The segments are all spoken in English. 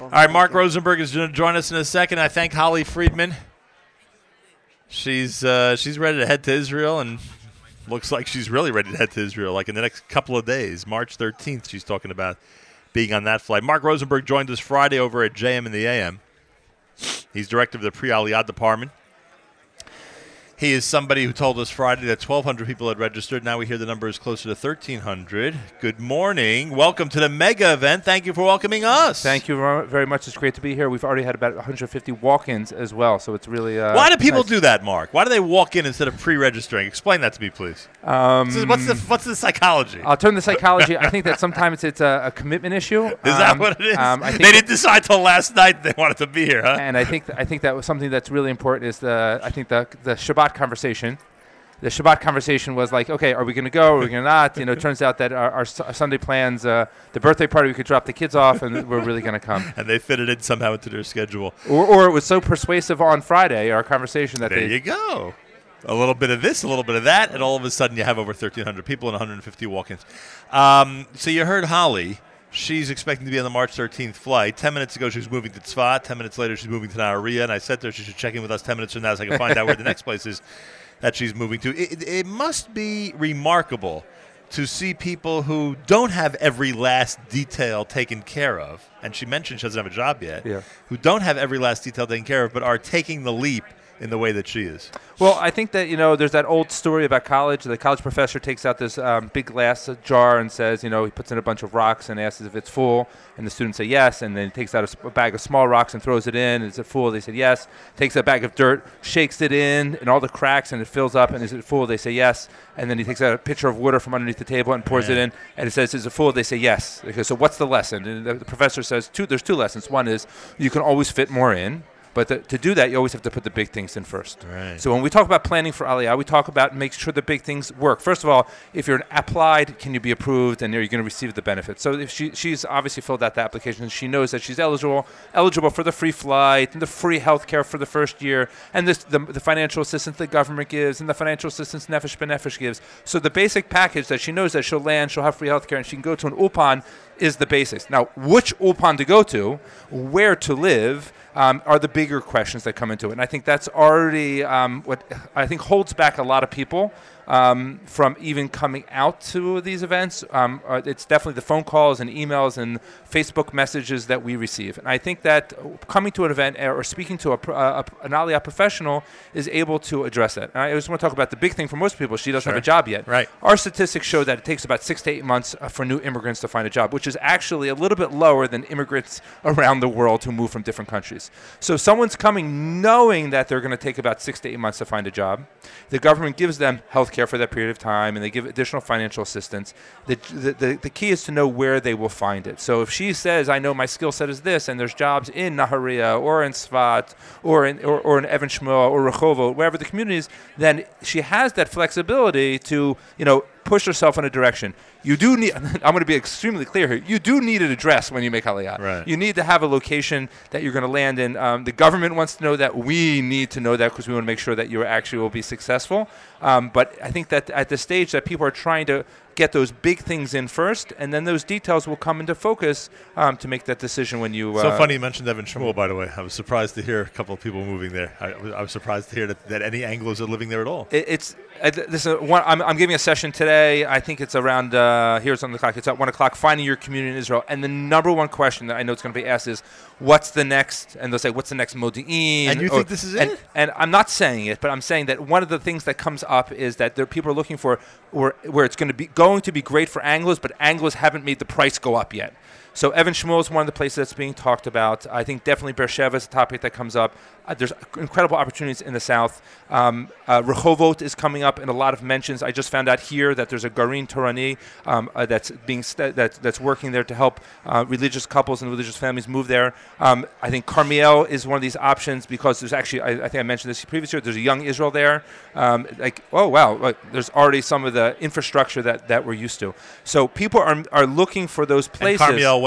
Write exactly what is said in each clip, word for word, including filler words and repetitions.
All right, Mark Rosenberg is going to join us in a second. I thank Holly Friedman. She's uh, she's ready to head to Israel, and looks like she's really ready to head to Israel, like in the next couple of days. March thirteenth, she's talking about being on that flight. Mark Rosenberg joined us Friday over at J M in the A M. He's director of the pre-Aliyah department. He is somebody who told us Friday that twelve hundred people had registered. Now we hear the number is closer to thirteen hundred. Good morning. Welcome to the mega event. Thank you for welcoming us. Thank you very much. It's great to be here. We've already had about one hundred fifty walk-ins as well, so it's really uh, Why do people nice. do that, Mark? Why do they walk in instead of pre-registering? Explain that to me, please. Um, what's the what's the psychology? I'll turn to psychology. I think that sometimes it's a, a commitment issue. Is um, that what it is? Um, I think they didn't decide till last night they wanted to be here, huh? And I think th- I think that was something that's really important is the I think the the Shabbat conversation. The Shabbat conversation was like, okay, are we going to go? Are we going to not? You know, it turns out that our, our, our Sunday plans, uh, the birthday party, we could drop the kids off, and we're really going to come. And they fit it in somehow into their schedule. Or, or it was so persuasive on Friday, our conversation that there they. There you go. A little bit of this, a little bit of that, and all of a sudden you have over thirteen hundred people and one hundred fifty walk-ins. Um, so you heard Holly. She's expecting to be on the March thirteenth flight. Ten minutes ago, she was moving to Tzfat. Ten minutes later, she's moving to Nahariya. And I said to her she should check in with us ten minutes from now so I can find out where the next place is that she's moving to. It, it must be remarkable to see people who don't have every last detail taken care of, and she mentioned she doesn't have a job yet, yeah. who don't have every last detail taken care of, but are taking the leap in the way that she is. Well, I think that, you know, there's that old story about college. The college professor takes out this um, big glass jar and says, you know, he puts in a bunch of rocks and asks if it's full, and the students say yes, and then he takes out a, sp- a bag of small rocks and throws it in. Is it full? They said yes. Takes a bag of dirt, shakes it in, and all the cracks, and it fills up, and is it full? They say yes. And then he takes out a pitcher of water from underneath the table and pours yeah. it in, and it says, is it full? They say yes. They go, so what's the lesson? And the, the professor says, two. there's two lessons. One is you can always fit more in. But to, to do that, you always have to put the big things in first. Right. So when we talk about planning for Aliyah, we talk about make sure the big things work. First of all, if you're applied, can you be approved, and are you going to receive the benefits? So if she she's obviously filled out the application, she knows that she's eligible eligible for the free flight and the free health care for the first year, and this, the, the financial assistance the government gives, and the financial assistance Nefesh B'Nefesh gives. So the basic package that she knows that she'll land, she'll have free health care, and she can go to an ulpan is the basics. Now, which ulpan to go to, where to live, Um, are the bigger questions that come into it. And I think that's already um, what I think holds back a lot of people um, from even coming out to these events. Um, uh, it's definitely the phone calls and emails and Facebook messages that we receive. And I think that coming to an event or speaking to a, a, an Aliyah professional is able to address that. And I just want to talk about the big thing for most people. She doesn't sure. have a job yet. Right. Our statistics show that it takes about six to eight months uh, for new immigrants to find a job, which is actually a little bit lower than immigrants around the world who move from different countries. So if someone's coming knowing that they're going to take about six to eight months to find a job, the government gives them health care for that period of time, and they give additional financial assistance. The, the, the, the key is to know where they will find it. So if she says, I know my skill set is this, and there's jobs in Nahariya or in Tzfat or in, or, or in Evan Shmuel or Rehovot, wherever the community is, then she has that flexibility to, you know, push herself in a direction. You do need, I'm going to be extremely clear here, you do need an address when you make Aliyah. Right. You need to have a location that you're going to land in. Um, the government wants to know that. We need to know that because we want to make sure that you actually will be successful. Um, but I think that at the stage that people are trying to get those big things in first, and then those details will come into focus um, to make that decision when you... Uh, so funny you mentioned Evan Shmuel, by the way. I was surprised to hear a couple of people moving there. I, I was surprised to hear that, that any Anglos are living there at all. It, it's... Uh, this is one, I'm, I'm giving a session today. I think it's around, uh, here's on the clock, it's at one o'clock, finding your community in Israel. And the number one question that I know it's going to be asked is, what's the next, and they'll say, what's the next Modi'in? And you or, think this is and, it? And I'm not saying it, but I'm saying that one of the things that comes up is that there people are looking for where, where it's going to be going to be great for Anglos, but Anglos haven't made the price go up yet. So Evan Shmuel is one of the places that's being talked about. I think definitely Beersheva is a topic that comes up. Uh, there's incredible opportunities in the south. Um, uh, Rehovot is coming up in a lot of mentions. I just found out here that there's a Garin Torani um, uh, that's being st- that, that's working there to help uh, religious couples and religious families move there. Um, I think Carmiel is one of these options because there's actually, I, I think I mentioned this previous year, there's a young Israel there. Um, like, oh, wow, like, there's already some of the infrastructure that, that we're used to. So people are are looking for those places. And Carmiel,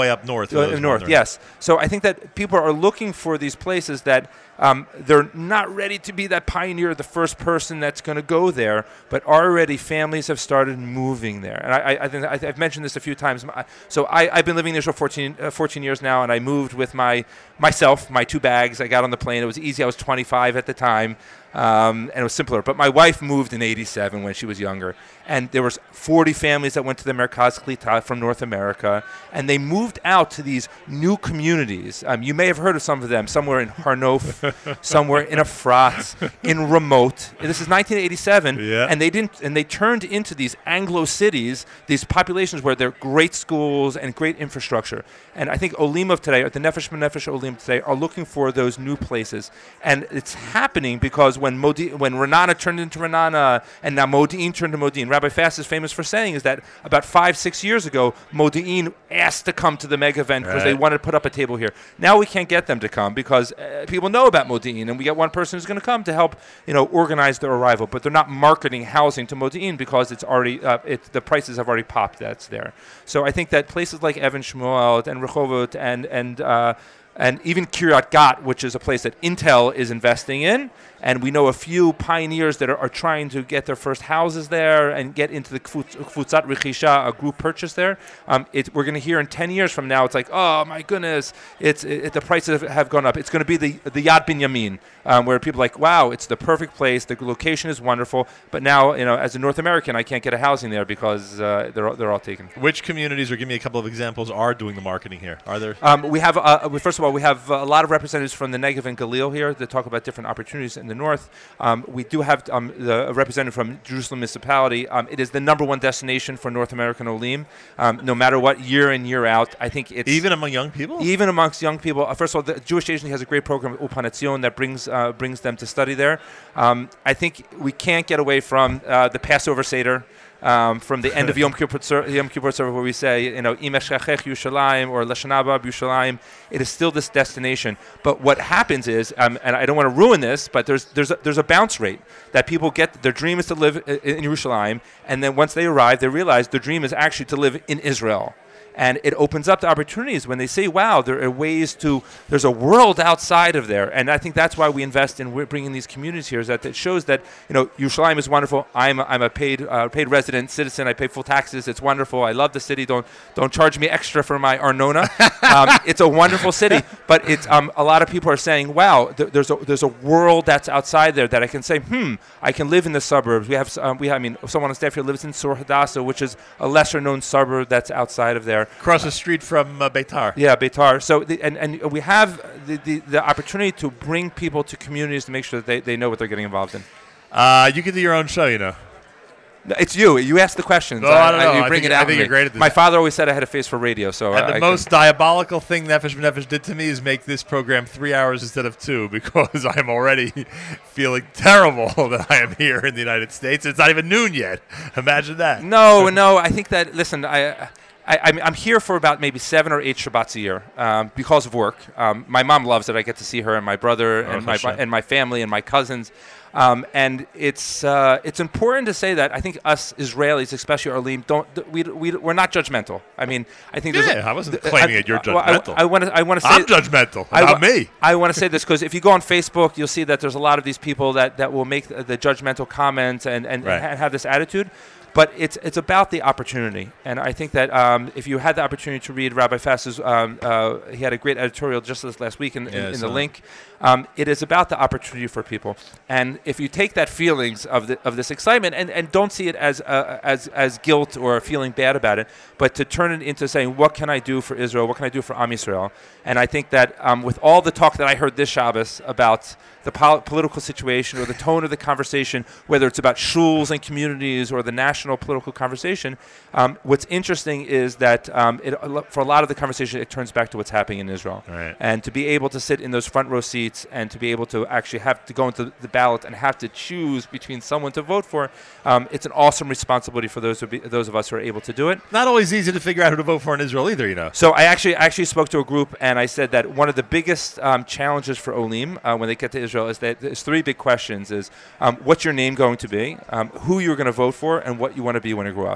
way up north. for Uh, those north, wondering. yes. So I think that people are looking for these places that um, they're not ready to be that pioneer, the first person that's going to go there, but already families have started moving there. And I, I, I think I, I've mentioned this a few times. My- So I, I've been living in Israel fourteen, uh, fourteen years now, and I moved with my myself, my two bags. I got on the plane. It was easy. I was twenty-five at the time. Um, and it was simpler. But my wife moved in eighty-seven when she was younger. And there was forty families that went to the Merkaz Klita from North America. And they moved out to these new communities. Um, you may have heard of some of them, somewhere in Harnof, somewhere in Efrat, in Remote. And this is nineteen eighty-seven. Yeah. And they didn't. And they turned into these Anglo cities, these populations where there are great schools and great infrastructure. And I think Olim of today, or the Nefesh B'Nefesh Olim today, are looking for those new places. And it's happening because when Modi, when Renana turned into Renana, and now Modi'in turned to Modi'in. Rabbi Fass is famous for saying is that about five, six years ago, Modi'in asked to come to the mega event because they Right. wanted to put up a table here. Now we can't get them to come because uh, people know about Modi'in, and we get one person who's going to come to help, you know, organize their arrival. But they're not marketing housing to Modi'in because it's already uh, it, the prices have already popped. That's there. So I think that places like Evan Shmuel and Rehovot and and uh, and even Kiryat Gat, which is a place that Intel is investing in. And we know a few pioneers that are, are trying to get their first houses there and get into the Kfutzat Rechisha, a group purchase there. Um, it, we're going to hear in ten years from now, it's like, oh my goodness, it's it, the prices have, have gone up. It's going to be the the Yad Binyamin, um, where people are like, wow, it's the perfect place. The location is wonderful. But now, you know, as a North American, I can't get a housing there because uh, they're all- they're all taken. Which communities, or give me a couple of examples, are doing the marketing here? Are there? Um, we have, uh, we- first of all, we have uh, a lot of representatives from the Negev and Galil here that talk about different opportunities in the north. Um, we do have um, the a representative from Jerusalem municipality. Um, it is the number one destination for North American Olim, um, no matter what, year in, year out. I think it's Even among young people? even amongst young people. Uh, first of all, the Jewish Agency has a great program, Ulpan Etzion, that brings uh, brings them to study there. Um, I think we can't get away from uh, the Passover Seder. Um, from the end of Yom Kippur, ser- Yom Kippur service, where we say, you know, Im Eshchachech Yerushalayim or Lashon Haba Yerushalayim, it is still this destination. But what happens is, um, and I don't want to ruin this, but there's there's a, there's a bounce rate that people get. Their dream is to live in, in Yerushalayim, and then once they arrive, they realize their dream is actually to live in Israel. And it opens up the opportunities when they say, wow, there are ways to, there's a world outside of there. And I think that's why we invest in we're bringing these communities here, is that it shows that, you know, Yerushalayim is wonderful. I'm a, I'm a paid uh, paid resident, citizen. I pay full taxes. It's wonderful. I love the city. Don't don't charge me extra for my Arnona. um, it's a wonderful city. But it's um, a lot of people are saying, wow, th- there's a there's a world that's outside there that I can say, hmm, I can live in the suburbs. We have, um, we have, I mean, someone on staff here lives in Sur Hadassah, which is a lesser known suburb that's outside of there. Across the street from uh, Beitar. Yeah, Beitar. So, the, and, and we have the, the, the opportunity to bring people to communities to make sure that they, they know what they're getting involved in. Uh, you can do your own show, you know. No, it's you. You ask the questions. No, I don't know. You I bring think- it I out. think of you're me. great at this. My father always said I had a face for radio. So And uh, the I most diabolical thing Nefesh B'Nefesh did to me is make this program three hours instead of two, because I'm already feeling terrible that I am here in the United States. It's not even noon yet. Imagine that. could- no, no. I think that. Listen, I. I, I'm, I'm here for about maybe seven or eight Shabbats a year um, because of work. Um, my mom loves it. I get to see her and my brother and my, Hashem. and my family and my cousins. Um, and it's uh, it's important to say that I think us Israelis, especially Arlim, don't th- we, we we're not judgmental. I mean, I think there's Yeah, a, I wasn't th- claiming I- it. You're well, I- judgmental. I want to I want to say I'm judgmental. I Not wa- me. I want to say this because if you go on Facebook, you'll see that there's a lot of these people that, that will make the, the judgmental comments and, and, Right. and ha- have this attitude. But it's it's about the opportunity, and I think that um, if you had the opportunity to read Rabbi Fass's, um, uh, he had a great editorial just this last week in, in, Yeah, I in saw the that. link. Um, it is about the opportunity for people, and if you take that feelings of the, of this excitement and, and don't see it as uh, as as guilt or feeling bad about it, but to turn it into saying, what can I do for Israel? What can I do for Am Yisrael? And I think that um, with all the talk that I heard this Shabbos about the pol- political situation or the tone of the conversation, whether it's about shuls and communities or the national political conversation, um, what's interesting is that um, it, for a lot of the conversation, it turns back to what's happening in Israel. Right. And to be able to sit in those front row seats and to be able to actually have to go into the ballot and have to choose between someone to vote for, um, it's an awesome responsibility for those, who be, those of us who are able to do it. Not always easy to figure out who to vote for in Israel either, you know. So I actually actually spoke to a group, and I said that one of the biggest um, challenges for Olim uh, when they get to Israel is that there's three big questions: is um, what's your name going to be, um, who you're going to vote for, and what you want to be when you grow up.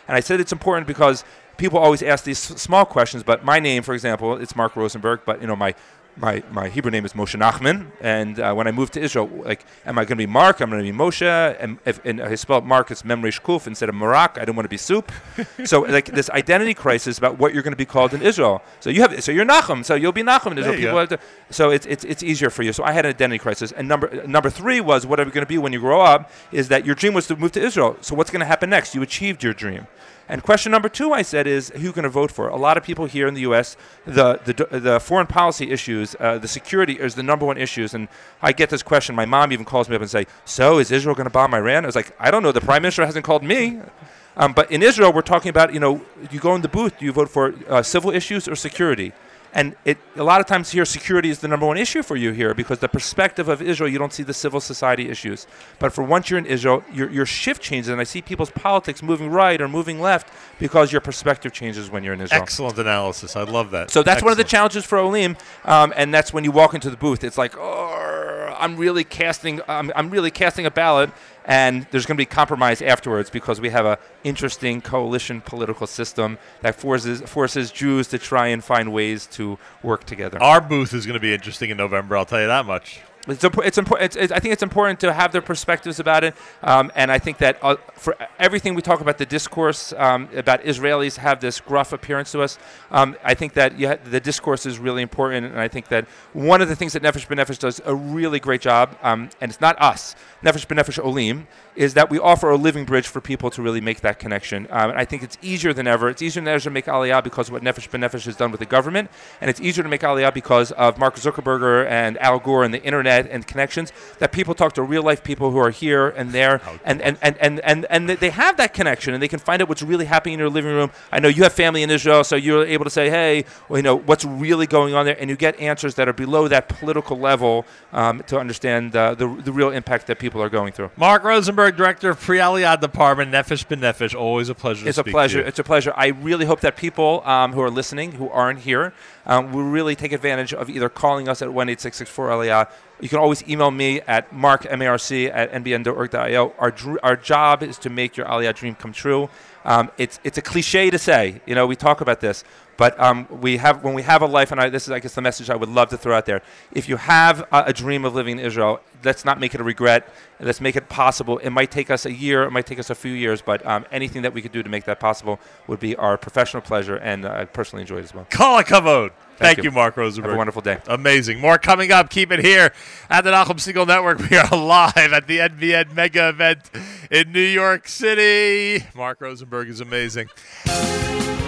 And I said it's important because people always ask these s- small questions, but my name, for example, it's Mark Rosenberg, but you know my my, my Hebrew name is Moshe Nachman, and uh, when I moved to Israel, like, am I going to be Mark? I'm going to be Moshe, and if and I spelled Mark as Mem Resh Kuf instead of Marak. I don't want to be soup. So like this identity crisis about what you're going to be called in Israel. So you have so you're Nachum, so you'll be Nachum in Israel. There you People go. have to, so it's it's it's easier for you. So I had an identity crisis, and number number three was what are we going to be when you grow up? Is that your dream was to move to Israel? So what's going to happen next? You achieved your dream. And question number two, I said, is who you're going to vote for. A lot of people here in the U S, the the, the foreign policy issues, uh, the security is the number one issues. And I get this question. My mom even calls me up and say, so is Israel going to bomb Iran? I was like, I don't know. The prime minister hasn't called me. Um, but in Israel, we're talking about, you know, you go in the booth, do you vote for uh, civil issues or security? And it, a lot of times here, security is the number one issue for you here because the perspective of Israel, you don't see the civil society issues. But for once you're in Israel, your, your shift changes, and I see people's politics moving right or moving left because your perspective changes when you're in Israel. Excellent analysis. I love that. So that's Excellent. one of the challenges for Olim, um, and that's when you walk into the booth. It's like, oh, I'm really casting, I'm, I'm really casting a ballot. And there's going to be compromise afterwards because we have an interesting coalition political system that forces forces Jews to try and find ways to work together. Our booth is going to be interesting in November, I'll tell you that much. It's, impo- it's important. It's, it's, I think it's important to have their perspectives about it, um, and I think that uh, for everything we talk about, the discourse um, about Israelis have this gruff appearance to us. Um, I think that you ha- the discourse is really important, and I think that one of the things that Nefesh B'Nefesh does a really great job, um, and it's not us, Nefesh B'Nefesh Olim, is that we offer a living bridge for people to really make that connection. Um, and I think it's easier than ever. It's easier than ever to make Aliyah because of what Nefesh B'Nefesh has done with the government, and it's easier to make Aliyah because of Mark Zuckerberg and Al Gore and the internet and connections, that people talk to real life people who are here and there, and, and, and, and, and, and they have that connection, and they can find out what's really happening in your living room. I know you have family in Israel, so you're able to say, hey, well, you know, what's really going on there, and you get answers that are below that political level um, to understand uh, the, the real impact that people are going through. Mark Rosenberg, Director of Pre-Aliyah Department, Nefesh B'Nefesh, always a pleasure It's to a speak pleasure. to you. It's a pleasure. I really hope that people um, who are listening, who aren't here, um, will really take advantage of either calling us at one eight six six four Aliyah. You can always email me at mark, M A R C, at N B N dot org dot I O. Our, dr- our job is to make your Aliyah dream come true. Um, it's it's a cliche to say, you know, we talk about this, but um, we have when we have a life, and I, this is, I guess, the message I would love to throw out there. If you have a, a dream of living in Israel, let's not make it a regret. Let's make it possible. It might take us a year, it might take us a few years, but um, anything that we could do to make that possible would be our professional pleasure, and uh, I personally enjoy it as well. Kol HaKavod. Thank, Thank you. you, Mark Rosenberg. Have a wonderful day. Amazing. More coming up. Keep it here at the Nachum Segal Network. We are live at the N B N Mega Event in New York City. Mark Rosenberg is amazing.